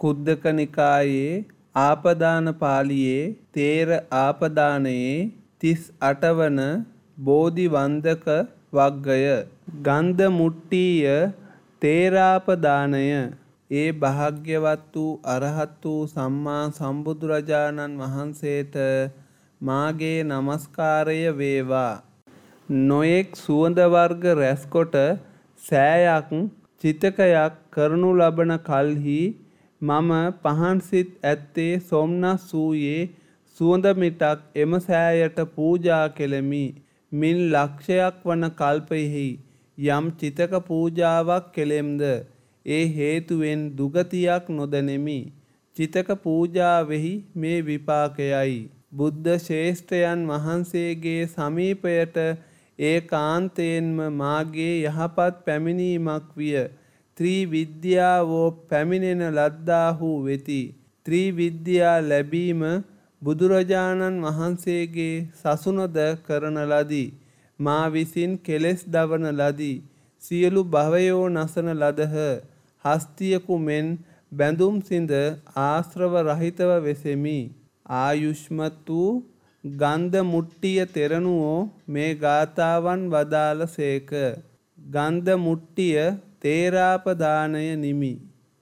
කුද්දක නිකායේ ආපදාන පාළියේ තේර ආපදානයේ 38 වන බෝධි වන්දක වග්ගය. ගන්ධ මුට්ටීය තේරාපදානය. ඒ භාග්‍යවත් වූ අරහත් වූ සම්මා සම්බුදුරජාණන් වහන්සේට මාගේ නමස්කාරය වේවා. නොයෙක් සුවඳ වර්ග රැස්කොට සෑයක් චිතකයක් කරනු ලබන කල්හි මම පහන් සිත් ඇත්තේ සොම්නස් වූයේ සුවඳ මිටක් එම සෑයට පූජා කෙලෙමි. මින් ලක්ෂයක් වන කල්පයෙහි යම් චිතක පූජාවක් කෙලෙම්ද ඒ හේතුවෙන් දුගතියක් නොදැනෙමි. චිතක පූජාවෙහි මේ විපාකයයි. බුද්ධ ශ්‍රේෂ්ඨයන් වහන්සේගේ සමීපයට ඒකාන්තයෙන්ම මාගේ යහපත් පැමිණීමක් විය. ත්‍රිවිද්‍යාවෝ පැමිණෙන ලද්දාහු වෙති. ත්‍රිවිද්‍යා ලැබීම බුදුරජාණන් වහන්සේගේ සසුනද කරන ලදී. මා විසින් කෙලෙස් දවන ලදී. සියලු භවයෝ නසන ලදහ. හස්තියකු මෙන් බැඳුම් සිඳ ආශ්‍රව රහිතව වෙසෙමි. ආයුෂ්මත් වූ ගන්ධ මුට්ටිය තෙරණුවෝ මේ ගාථාවන් වදාළ සේක. ගන්ධ මුට්ටිය තේරාපදානය නිමි.